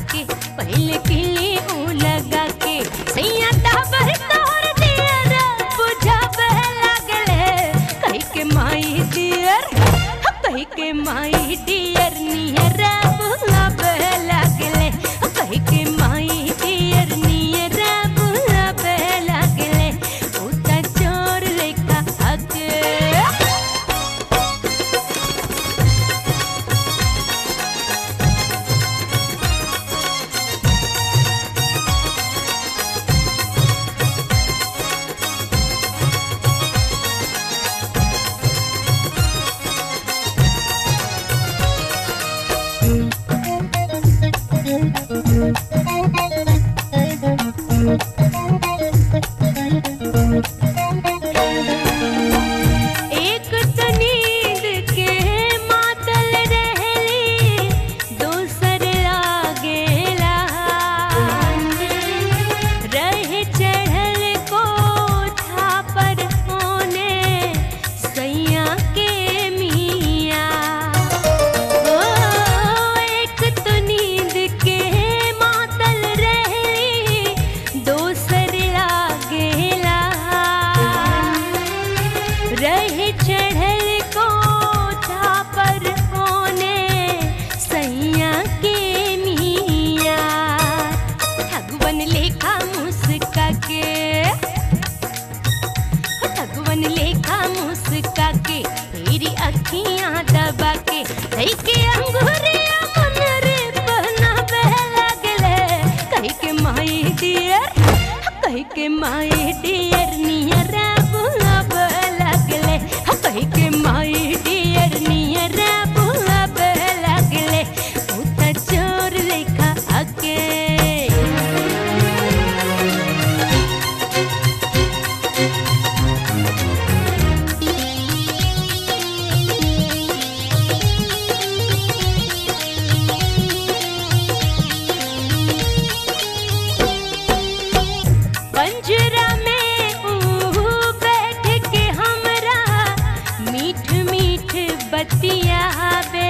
आके पहले किली ऊ लगा के सैया टाबर तोर दियर बुझावे लागले कही के माई डियर कही के माई डियर नियर बुलावे लागले कही के माई डियर नियर बुलावे लागले ऊ त चोर लेखा आके एक तो नींद के मातल रहली दूसर लागेला रहे चढ़ल कोठा पर होने सैया के मिया ओ एक तो नींद के मातल रहली दूसर लागेला रहे चढ़ल कोठा पर होने सैया के मिया ठगवन लेखा मुस्का के ठगवन लेखा मुस्का के तेरी अखियां दबा के कही के अंगूरिया मन रे बनावे लागले कही के माई डियर कही के माई डियर नियर बुलावे लागले कही के माई डियर नियर बुलावे लागले ऊ त चोर लेखा आके पंजरा में ऊ बैठ के हमरा मीठ मीठ बतियावे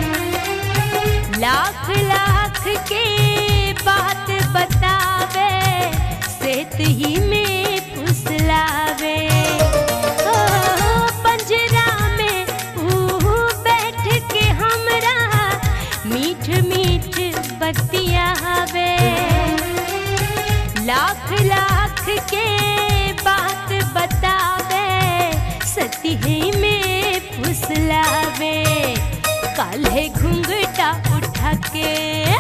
लाख लाख के बात बतावे सेत ही में फुसलावे ओ पंजरा में ऊ बैठ के हमरा मीठ मीठ बतियावे लाख लाख के बात बतावे सती में फुसलावे काल्हे घूंघटा उठा के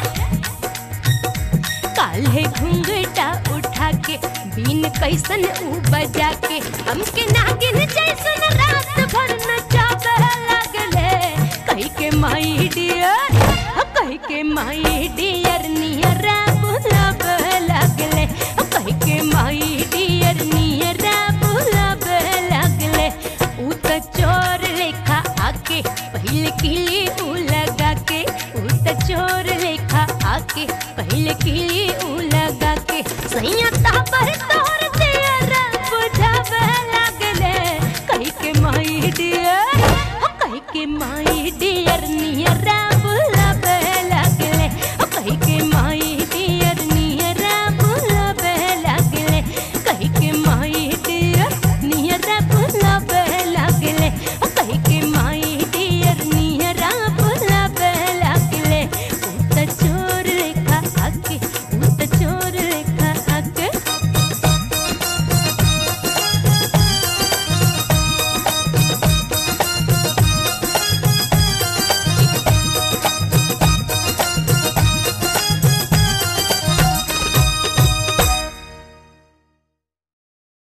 काल्हे घूंघटा उठा के बीन कैसन ऊ बजा के हमके नागिन जैसन रात भर नचावे लागले कही के माई डियर कही के माई डियर नियर बुलावे लागले कही के माई डियर नियर बुलावे लागले ऊ त चोर लेखा आके पहले किली ऊ लगा के ऊ त चोर लेखा आके पहले किली ऊ लगा के सैया टाबर तोर दियर बुझावे लागले कही के माई डियर कही के माई डियर नियर बुलावे लागले कही के माई डियर नियर बुलावे लागले कही के माई डियर नियर बुलावे लागले